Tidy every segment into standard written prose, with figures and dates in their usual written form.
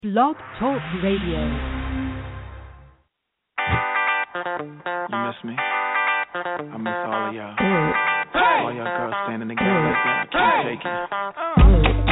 Blog Talk Radio. You miss me? I miss all of y'all. All y'all girls standing together like that. I can't take it.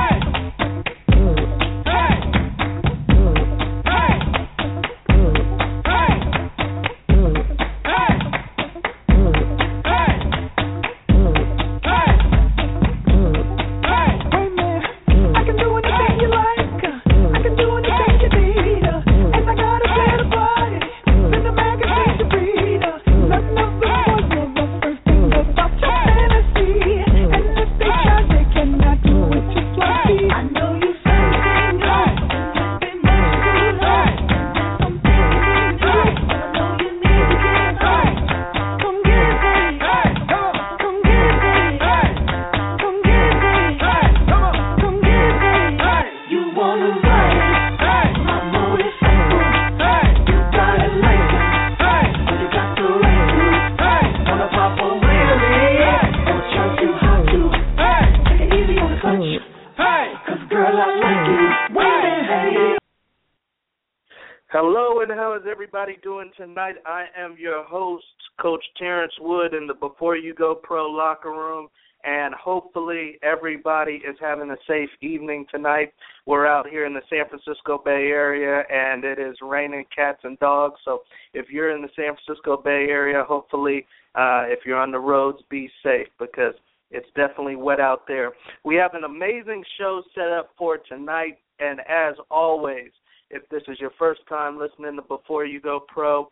Hello, and how is everybody doing tonight? I am your host, Coach Terrence Wood, in the Before You Go Pro locker room, and hopefully everybody is having a safe evening tonight. We're out here in the San Francisco Bay Area, and it is raining cats and dogs, so if you're in the San Francisco Bay Area, hopefully if you're on the roads, be safe, because it's definitely wet out there. We have an amazing show set up for tonight, and as always, if this is your first time listening to Before You Go Pro,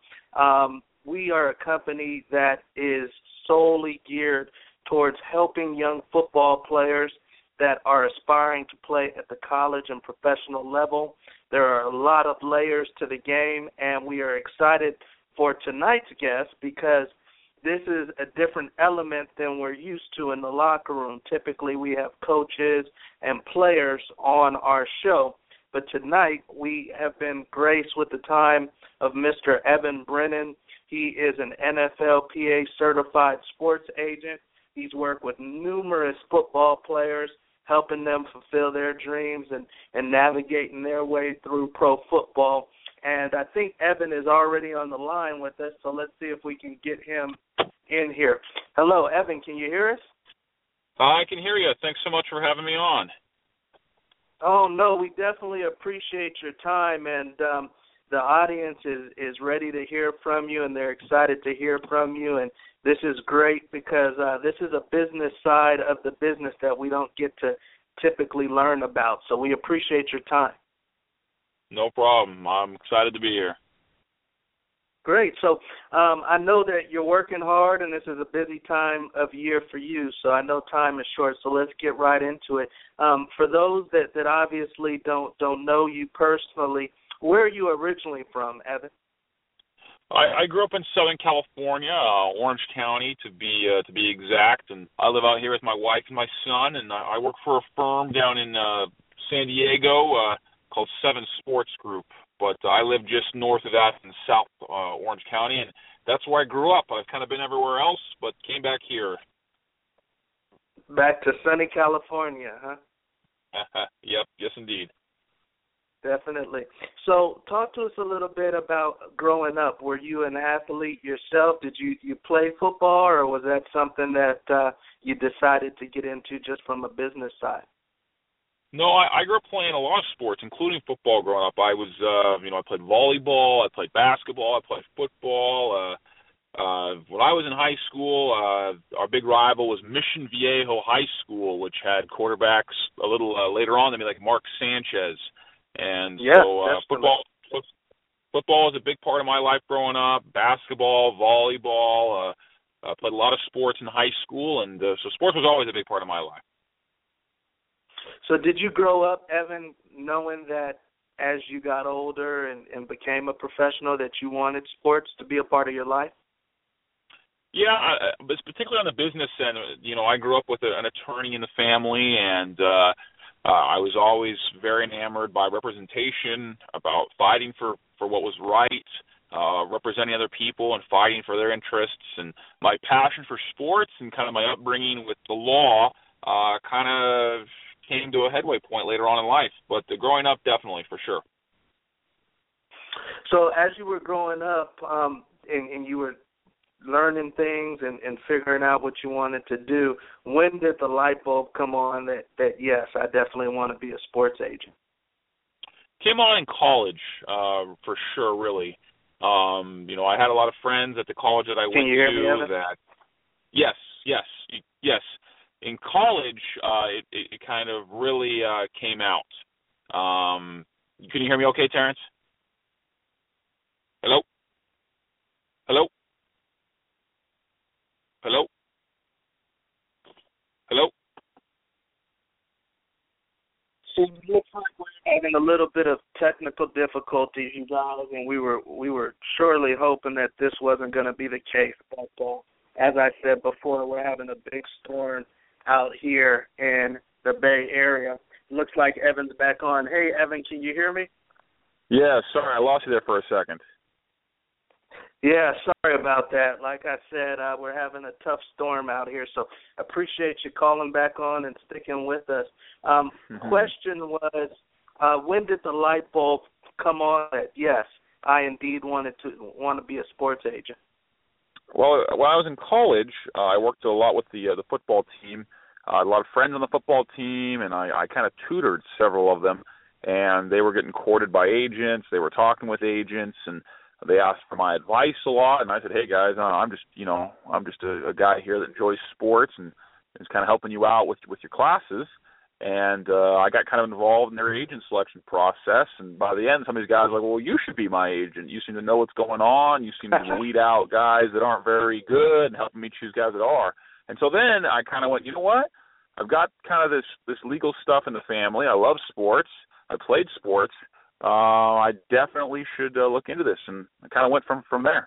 we are a company that is solely geared towards helping young football players that are aspiring to play at the college and professional level. There are a lot of layers to the game, and we are excited for tonight's guest because this is a different element than we're used to in the locker room. Typically, we have coaches and players on our show. But tonight we have been graced with the time of Mr. Evan Brennan. He is an NFLPA certified sports agent. He's worked with numerous football players, helping them fulfill their dreams and navigating their way through pro football. And I think Evan is already on the line with us, so let's see if we can get him in here. Hello, Evan, can you hear us? I can hear you. Thanks so much for having me on. Oh, no, we definitely appreciate your time, and the audience is ready to hear from you, and they're excited to hear from you, and this is great because this is a business side of the business that we don't get to typically learn about, so we appreciate your time. No problem. I'm excited to be here. Great. So I know that you're working hard, and this is a busy time of year for you, so I know time is short, so let's get right into it. For those that obviously don't know you personally, where are you originally from, Evan? I grew up in Southern California, Orange County to be exact, and I live out here with my wife and my son, and I work for a firm down in San Diego called Seven Sports Group. But I live just north of that in South Orange County, and that's where I grew up. I've kind of been everywhere else, but came back here. Back to sunny California, huh? Yep, yes indeed. Definitely. So talk to us a little bit about growing up. Were you an athlete yourself? Did you play football, or was that something that you decided to get into just from a business side? No, I grew up playing a lot of sports, including football growing up. I was, I played volleyball, I played basketball, I played football. When I was in high school, our big rival was Mission Viejo High School, which had quarterbacks a little later on than me, like Mark Sanchez. And yeah, so football was a big part of my life growing up, basketball, volleyball. I played a lot of sports in high school, and so sports was always a big part of my life. So did you grow up, Evan, knowing that as you got older and became a professional that you wanted sports to be a part of your life? Yeah, but particularly on the business end, I grew up with an attorney in the family, and I was always very enamored by representation, about fighting for what was right, representing other people and fighting for their interests. And my passion for sports and kind of my upbringing with the law kind of came to a headway point later on in life. But growing up, definitely, for sure. So as you were growing up and you were learning things and figuring out what you wanted to do, when did the light bulb come on that yes, I definitely want to be a sports agent? Came on in college, for sure, really. I had a lot of friends at the college that I went to. Can you hear me, Evan? That yes. In college, it kind of really came out. Can you hear me okay, Terrence? Hello? Hello? Hello? Hello? So it looks like we're having a little bit of technical difficulties, you guys, and we were surely hoping that this wasn't going to be the case. But as I said before, we're having a big storm out here in the Bay Area. Looks like Evan's back on. Hey, Evan, can you hear me? Yeah, sorry, I lost you there for a second. Yeah, sorry about that. Like I said, we're having a tough storm out here, so appreciate you calling back on and sticking with us. Question was, when did the light bulb come on that, yes, I indeed want to be a sports agent? Well, when I was in college, I worked a lot with the football team. I had a lot of friends on the football team, and I kind of tutored several of them, and they were getting courted by agents. They were talking with agents, and they asked for my advice a lot, and I said, "Hey guys, I'm just a guy here that enjoys sports and is kind of helping you out with your classes." And I got kind of involved in their agent selection process. And by the end, some of these guys were like, "Well, you should be my agent. You seem to know what's going on. You seem to weed out guys that aren't very good and helping me choose guys that are." And so then I kind of went, you know what? I've got kind of this legal stuff in the family. I love sports. I played sports. I definitely should look into this, and I kind of went from there.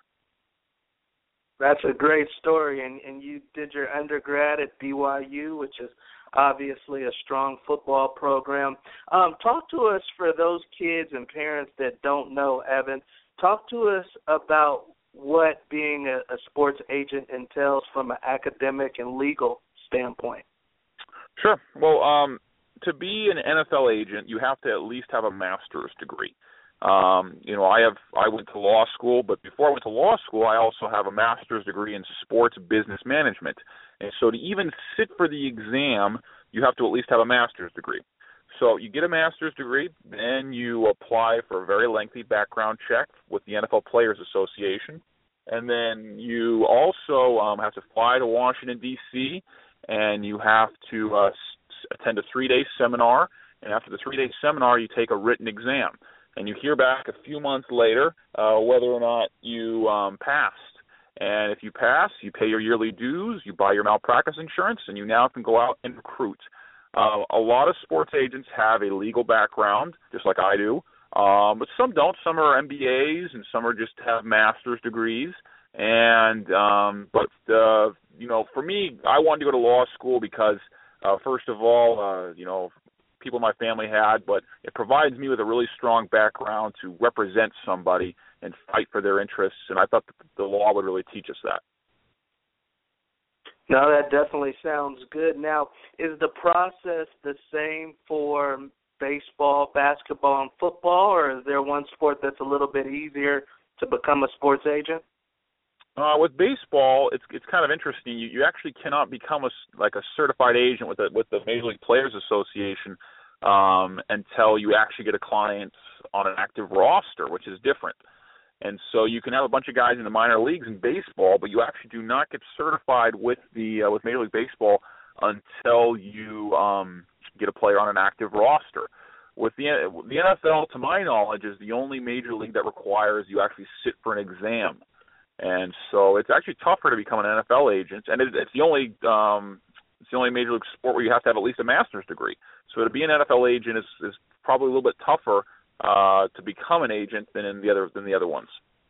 That's a great story, and you did your undergrad at BYU, which is obviously a strong football program. Talk to us, for those kids and parents that don't know, Evan, talk to us about what being a sports agent entails from an academic and legal standpoint. Sure. Well, to be an NFL agent, you have to at least have a master's degree. I went to law school, but before I went to law school, I also have a master's degree in sports business management. And so to even sit for the exam, you have to at least have a master's degree. So you get a master's degree, then you apply for a very lengthy background check with the NFL Players Association, and then you also have to fly to Washington, D.C., and you have to attend a 3-day seminar, and after the 3-day seminar, you take a written exam, and you hear back a few months later whether or not you passed. And if you pass, you pay your yearly dues, you buy your malpractice insurance, and you now can go out and recruit. A lot of sports agents have a legal background, just like I do, but some don't. Some are MBAs, and some are just have master's degrees. And for me, I wanted to go to law school because, first of all, people in my family had, but it provides me with a really strong background to represent somebody and fight for their interests, and I thought the law would really teach us that. No, that definitely sounds good. Now, is the process the same for baseball, basketball, and football, or is there one sport that's a little bit easier to become a sports agent? With baseball, it's kind of interesting. You actually cannot become a certified agent with the Major League Players Association until you actually get a client on an active roster, which is different. And so you can have a bunch of guys in the minor leagues in baseball, but you actually do not get certified with Major League Baseball until you get a player on an active roster. With the NFL, to my knowledge, is the only major league that requires you actually sit for an exam. And so it's actually tougher to become an NFL agent, and it's the only major league sport where you have to have at least a master's degree. So to be an NFL agent is probably a little bit tougher to become an agent than the other ones.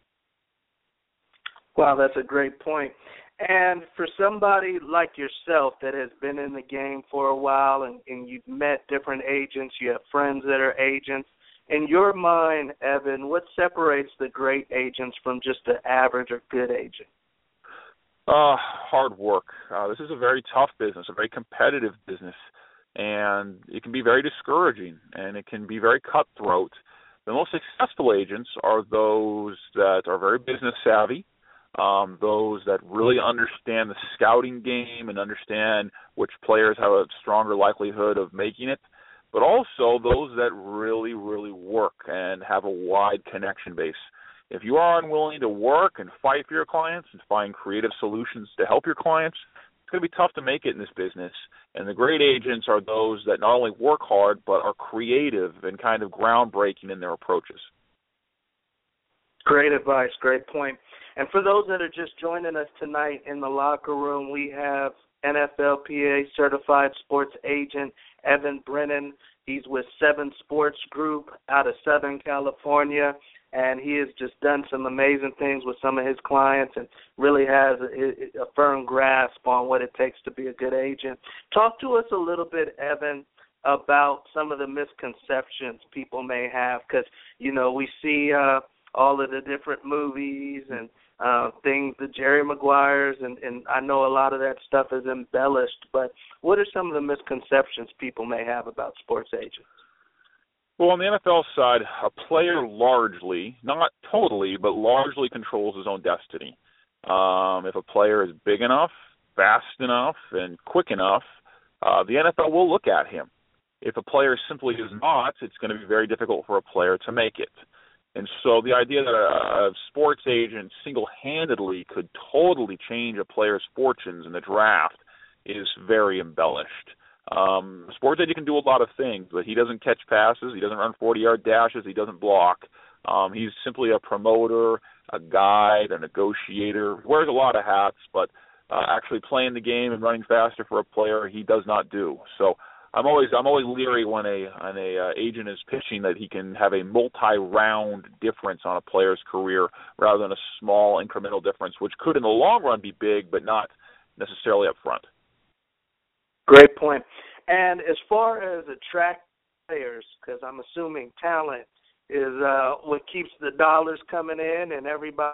Wow, that's a great point. And for somebody like yourself that has been in the game for a while and you've met different agents, you have friends that are agents, in your mind, Evan, what separates the great agents from just an average or good agent? Hard work. This is a very tough business, a very competitive business. and it can be very discouraging, and it can be very cutthroat. The most successful agents are those that are very business savvy, those that really understand the scouting game and understand which players have a stronger likelihood of making it, but also those that really, really work and have a wide connection base. If you are unwilling to work and fight for your clients and find creative solutions to help your clients, it's going to be tough to make it in this business. And the great agents are those that not only work hard, but are creative and kind of groundbreaking in their approaches. Great advice, great point. And for those that are just joining us tonight in the locker room, we have NFLPA certified sports agent Evan Brennan. He's with 7 Sports Group out of Southern California, and he has just done some amazing things with some of his clients and really has a firm grasp on what it takes to be a good agent. Talk to us a little bit, Evan, about some of the misconceptions people may have, because, you know, we see all of the different movies and things, the Jerry Maguires, and I know a lot of that stuff is embellished, but what are some of the misconceptions people may have about sports agents? Well, on the NFL side, a player largely, not totally, but largely controls his own destiny. If a player is big enough, fast enough, and quick enough, the NFL will look at him. If a player simply is not, it's going to be very difficult for a player to make it. And so the idea that a sports agent single-handedly could totally change a player's fortunes in the draft is very embellished. A sports agent can do a lot of things, but he doesn't catch passes, he doesn't run 40-yard dashes, he doesn't block. He's simply a promoter, a guide, a negotiator. He wears a lot of hats, but actually playing the game and running faster for a player, he does not do. So I'm always leery when an agent is pitching that he can have a multi-round difference on a player's career rather than a small incremental difference, which could in the long run be big, but not necessarily up front. Great point. And as far as attract players, because I'm assuming talent is what keeps the dollars coming in, and everybody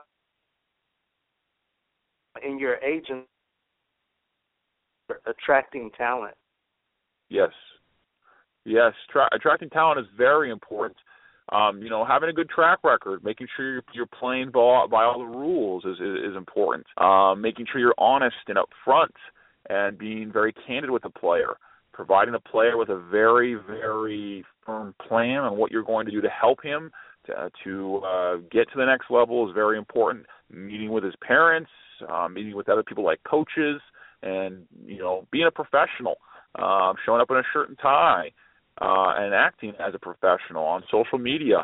in your agent attracting talent. Yes. Attracting talent is very important. Having a good track record, making sure you're playing by all the rules is important. Making sure you're honest and upfront and being very candid with the player. Providing the player with a very, very firm plan on what you're going to do to help him to get to the next level is very important. Meeting with his parents, meeting with other people like coaches, and being a professional. Showing up in a shirt and tie, and acting as a professional on social media,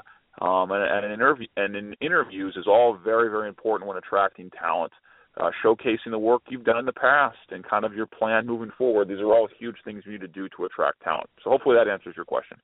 and in interviews is all very, very important when attracting talent. Showcasing the work you've done in the past and kind of your plan moving forward. These are all huge things you need to do to attract talent. So hopefully that answers your question.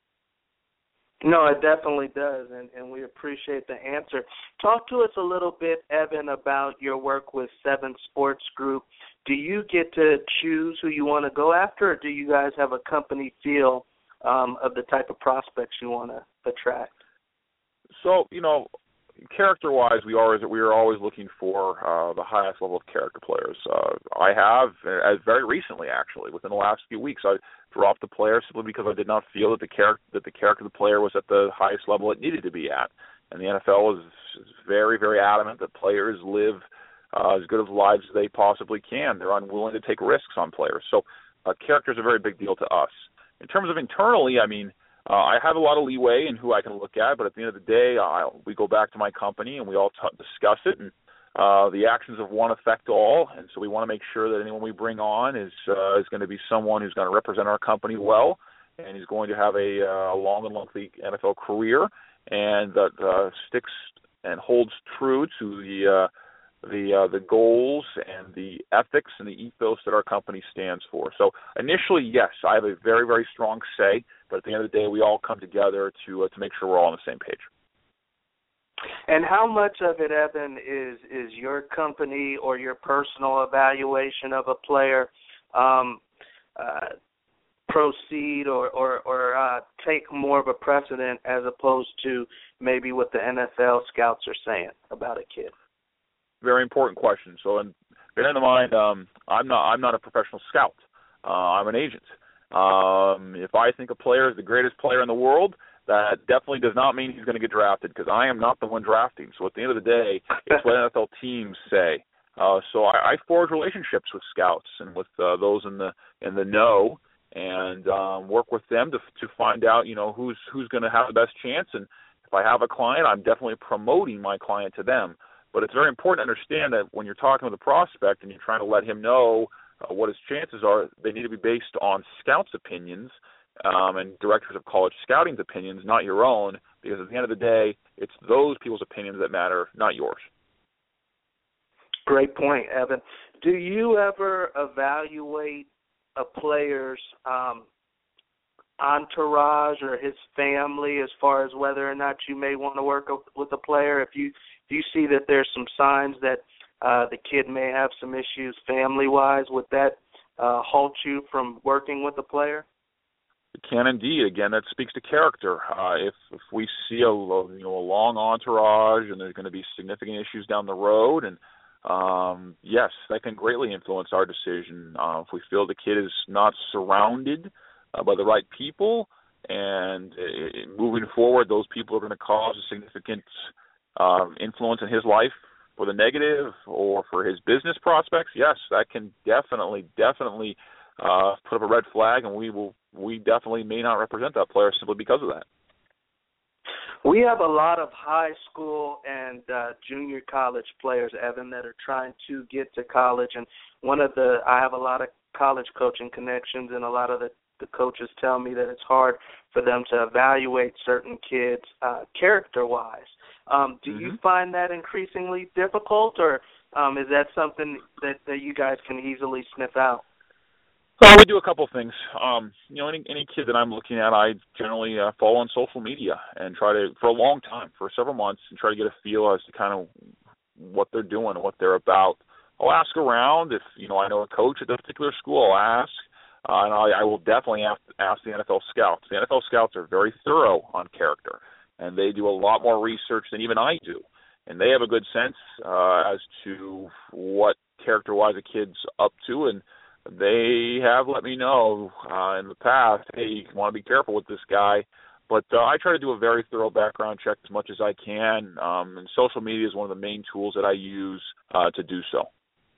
No, it definitely does, and we appreciate the answer. Talk to us a little bit, Evan, about your work with 7 Sports Group. Do you get to choose who you want to go after, or do you guys have a company feel of the type of prospects you want to attract? So, character-wise, we are always looking for the highest level of character players. I have, very recently actually, within the last few weeks, I dropped a player simply because I did not feel that the character of the player was at the highest level it needed to be at. And the NFL is very, very adamant that players live as good of lives as they possibly can. They're unwilling to take risks on players. So character is a very big deal to us. In terms of internally, I have a lot of leeway in who I can look at, but at the end of the day, we go back to my company and we all discuss it, and the actions of one affect all, and so we want to make sure that anyone we bring on is going to be someone who's going to represent our company well, and is going to have a long and lengthy NFL career, and that sticks and holds true to the goals and the ethics and the ethos that our company stands for. So initially, yes, I have a very, very strong say, but at the end of the day, we all come together to make sure we're all on the same page. And how much of it, Evan, is your company or your personal evaluation of a player proceed or take more of a precedent as opposed to maybe what the NFL scouts are saying about a kid? Very important question. So, bear in mind, I'm not a professional scout. I'm an agent, If I think a player is the greatest player in the world, that definitely does not mean he's going to get drafted, because I am not the one drafting. So at the end of the day, it's what NFL teams say. So I forge relationships with scouts and with those in the know, and work with them to find out, who's going to have the best chance. And if I have a client, I'm definitely promoting my client to them. But it's very important to understand that when you're talking with a prospect and you're trying to let him know what his chances are, they need to be based on scouts' opinions and directors of college scouting's opinions, not your own, because at the end of the day, it's those people's opinions that matter, not yours. Great point, Evan. Do you ever evaluate a player's entourage or his family as far as whether or not you may want to work with a player? If you see that there's some signs that the kid may have some issues family-wise, would that halt you from working with a player? It can indeed. Again, that speaks to character. If we see a long entourage and there's going to be significant issues down the road, and yes, that can greatly influence our decision. If we feel the kid is not surrounded by the right people, and moving forward, those people are going to cause a significant influence in his life for the negative or for his business prospects, yes, that can definitely put up a red flag, and we definitely may not represent that player simply because of that. We have a lot of high school and junior college players, Evan, that are trying to get to college, and I have a lot of college coaching connections, and a lot of the coaches tell me that it's hard for them to evaluate certain kids character-wise. Do you find that increasingly difficult, or is that something that you guys can easily sniff out? Well, we do a couple things. Any kid that I'm looking at, I generally follow on social media and try to, for a long time, for several months, and try to get a feel as to kind of what they're doing and what they're about. I'll ask around. If I know a coach at a particular school, I'll ask. And I will definitely ask the NFL scouts. The NFL scouts are very thorough on character, and they do a lot more research than even I do. And they have a good sense as to what character-wise a kid's up to, and they have let me know in the past, hey, you want to be careful with this guy. But I try to do a very thorough background check as much as I can, and social media is one of the main tools that I use to do so.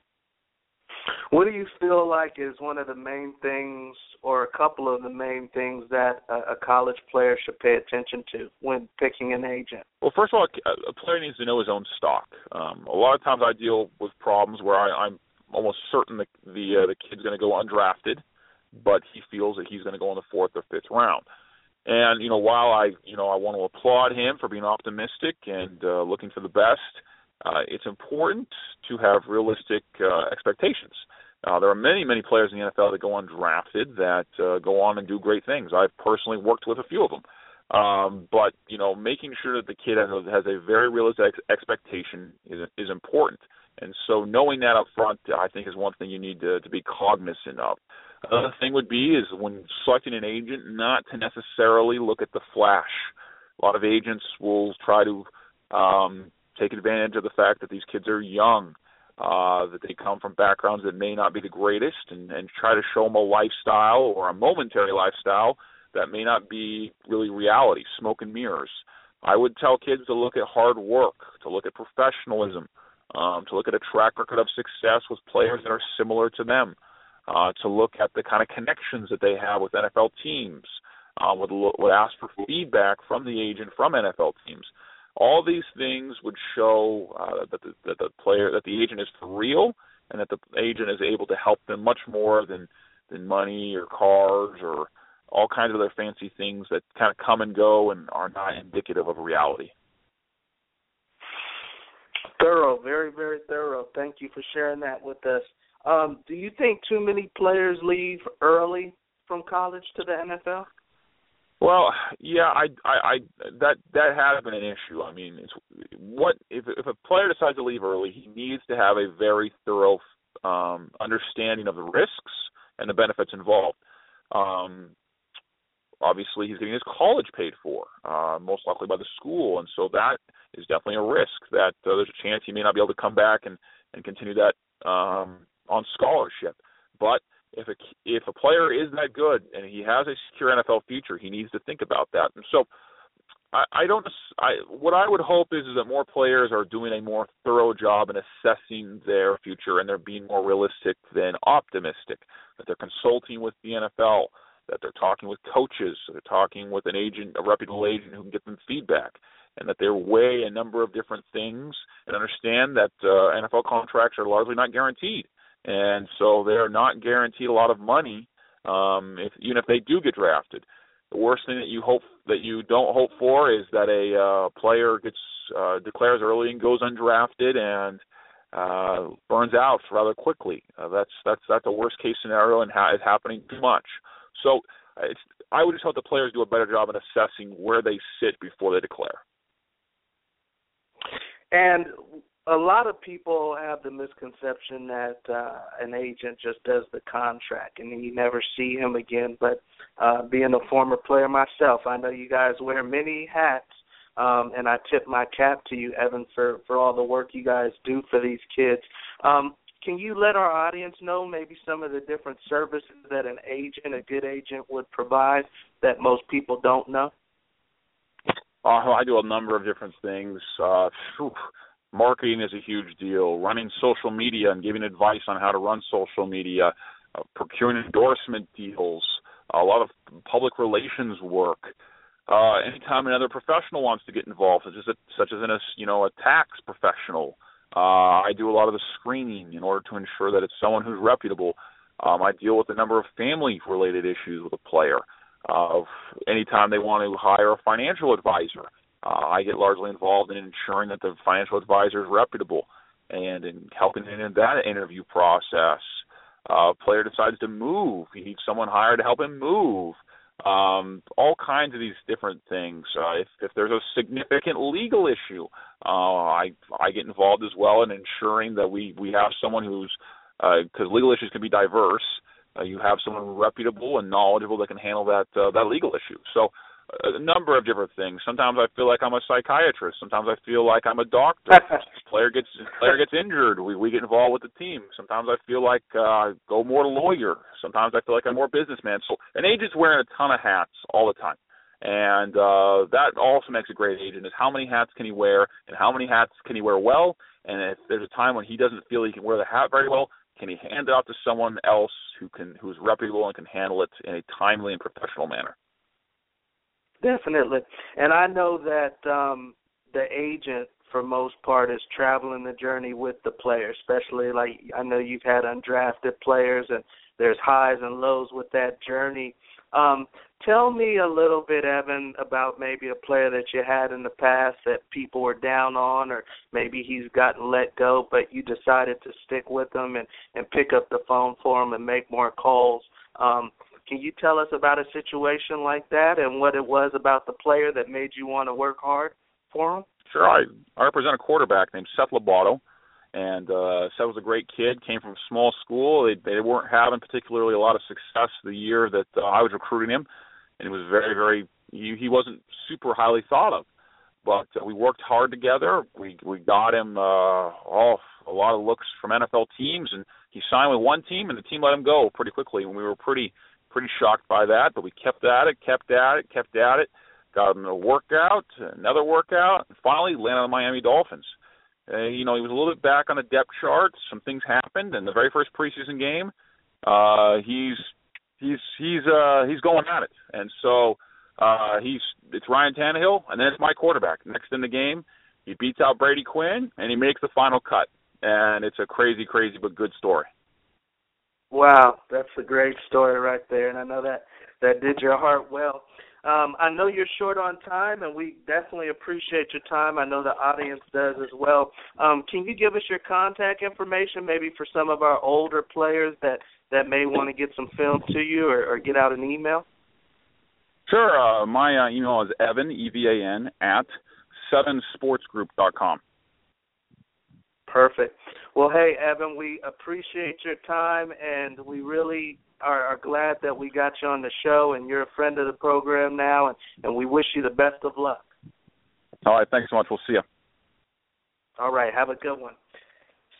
What do you feel like is one of the main things, or a couple of the main things, that a college player should pay attention to when picking an agent? Well, first of all, a player needs to know his own stock. A lot of times I deal with problems where I'm almost certain that the kid's going to go undrafted, but he feels that he's going to go in the 4th or 5th round. And, while I want to applaud him for being optimistic and looking for the best, it's important to have realistic expectations. There are many, many players in the NFL that go undrafted that go on and do great things. I've personally worked with a few of them. But making sure that the kid has a very realistic expectation is important. And so knowing that up front, I think, is one thing you need to be cognizant of. Another thing would be is when selecting an agent, not to necessarily look at the flash. A lot of agents will try to take advantage of the fact that these kids are young, that they come from backgrounds that may not be the greatest, and try to show them a lifestyle or a momentary lifestyle that may not be really reality, smoke and mirrors. I would tell kids to look at hard work, to look at professionalism, to look at a track record of success with players that are similar to them, to look at the kind of connections that they have with NFL teams, would ask for feedback from the agent from NFL teams. All these things would show that the agent is for real, and that the agent is able to help them much more than money or cars or all kinds of other fancy things that kind of come and go and are not indicative of reality. Thorough, very, very thorough. Thank you for sharing that with us. Do you think too many players leave early from college to the NFL? Well, yeah, that has been an issue. I mean, if a player decides to leave early, he needs to have a very thorough understanding of the risks and the benefits involved. Obviously, he's getting his college paid for, most likely by the school, and so that is definitely a risk that there's a chance he may not be able to come back and continue that on scholarship. But if a player is that good and he has a secure NFL future, he needs to think about that. And so what I would hope is that more players are doing a more thorough job in assessing their future, and they're being more realistic than optimistic, that they're consulting with the NFL, that they're talking with coaches, that they're talking with a reputable agent who can get them feedback, and that they weigh a number of different things and understand that NFL contracts are largely not guaranteed. And so they're not guaranteed a lot of money, even if they do get drafted. The worst thing that you don't hope for is that a player gets declares early and goes undrafted and burns out rather quickly. That's a worst case scenario, and is happening too much. So I would just hope the players do a better job in assessing where they sit before they declare. And a lot of people have the misconception that an agent just does the contract and then you never see him again. But being a former player myself, I know you guys wear many hats, and I tip my cap to you, Evan, for all the work you guys do for these kids. Can you let our audience know maybe some of the different services that a good agent would provide that most people don't know? I do a number of different things. Marketing is a huge deal. Running social media and giving advice on how to run social media, procuring endorsement deals, a lot of public relations work. Anytime another professional wants to get involved, such as a tax professional, I do a lot of the screening in order to ensure that it's someone who's reputable. I deal with a number of family-related issues with a player. Anytime they want to hire a financial advisor, I get largely involved in ensuring that the financial advisor is reputable and in helping in that interview process. A player decides to move. He needs someone hired to help him move. All kinds of these different things. If there's a significant legal issue, I get involved as well in ensuring that we have someone who's, because legal issues can be diverse, you have someone reputable and knowledgeable that can handle that legal issue. So a number of different things. Sometimes I feel like I'm a psychiatrist. Sometimes I feel like I'm a doctor. Player gets injured. We get involved with the team. Sometimes I feel like I go more lawyer. Sometimes I feel like I'm more businessman. So an agent's wearing a ton of hats all the time. And that also makes a great agent, is how many hats can he wear and how many hats can he wear well. And if there's a time when he doesn't feel he can wear the hat very well, can he hand it off to someone else who's reputable and can handle it in a timely and professional manner? Definitely. And I know that the agent, for most part, is traveling the journey with the player, especially like I know you've had undrafted players, and there's highs and lows with that journey. Tell me a little bit, Evan, about maybe a player that you had in the past that people were down on, or maybe he's gotten let go, but you decided to stick with him and pick up the phone for him and make more calls. Can you tell us about a situation like that and what it was about the player that made you want to work hard for him? Sure. I represent a quarterback named Seth Lobato, and Seth was a great kid, came from a small school. They weren't having particularly a lot of success the year that I was recruiting him, and he was very, he wasn't super highly thought of. But we worked hard together. We got him a lot of looks from NFL teams, and he signed with one team, and the team let him go pretty quickly, and we were pretty shocked by that, but we kept at it, got him a workout, another workout, and finally landed on the Miami Dolphins. He was a little bit back on the depth chart. Some things happened, and the very first preseason game, he's going at it, and so it's Ryan Tannehill, and then it's my quarterback. Next in the game, he beats out Brady Quinn, and he makes the final cut, and it's a crazy but good story. Wow, that's a great story right there, and I know that did your heart well. I know you're short on time, and we definitely appreciate your time. I know the audience does as well. Can you give us your contact information, maybe for some of our older players that may want to get some film to you or get out an email? Sure. My email is Evan, EVAN, at 7sportsgroup.com. Perfect. Well, hey, Evan, we appreciate your time, and we really are glad that we got you on the show, and you're a friend of the program now, and we wish you the best of luck. All right, thanks so much. We'll see you. All right, have a good one. So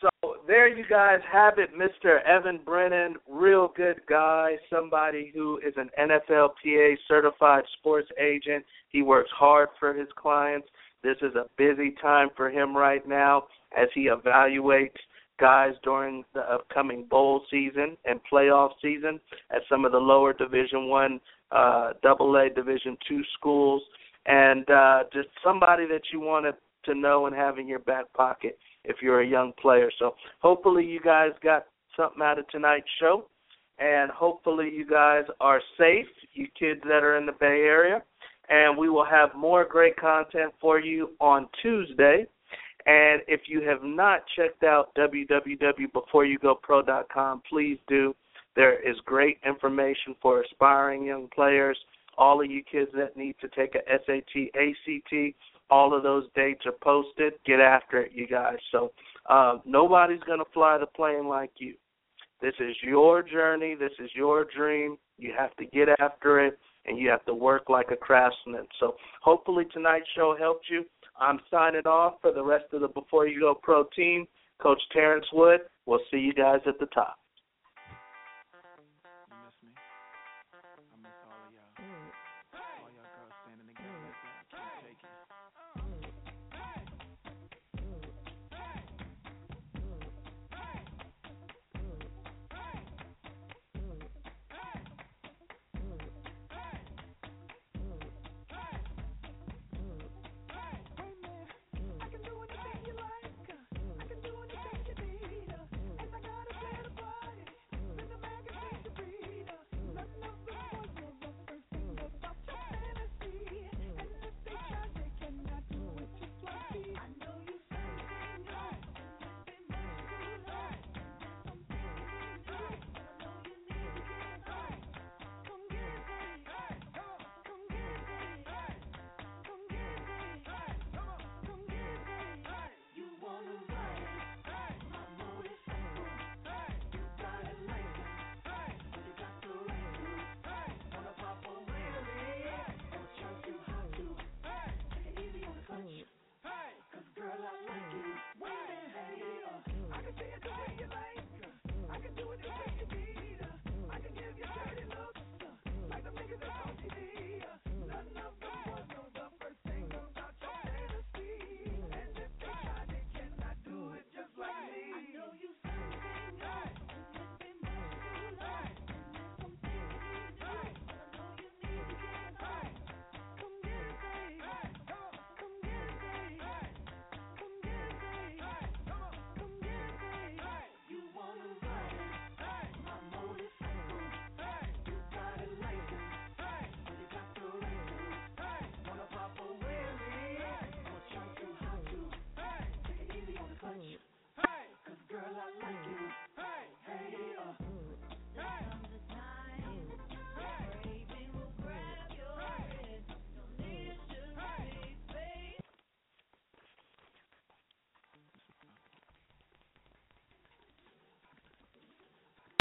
there you guys have it, Mr. Evan Brennan, real good guy, somebody who is an NFLPA certified sports agent. He works hard for his clients. This is a busy time for him right now as he evaluates guys during the upcoming bowl season and playoff season at some of the lower Division I, AA Division II schools, and just somebody that you want to know and have in your back pocket if you're a young player. So hopefully you guys got something out of tonight's show, and hopefully you guys are safe, you kids that are in the Bay Area, and we will have more great content for you on Tuesday. And if you have not checked out www.beforeyougopro.com, please do. There is great information for aspiring young players, all of you kids that need to take a SAT, ACT, all of those dates are posted. Get after it, you guys. So nobody's going to fly the plane like you. This is your journey. This is your dream. You have to get after it, and you have to work like a craftsman. So hopefully tonight's show helped you. I'm signing off for the rest of the Before You Go Pro team. Coach Terrence Wood, we'll see you guys at the top.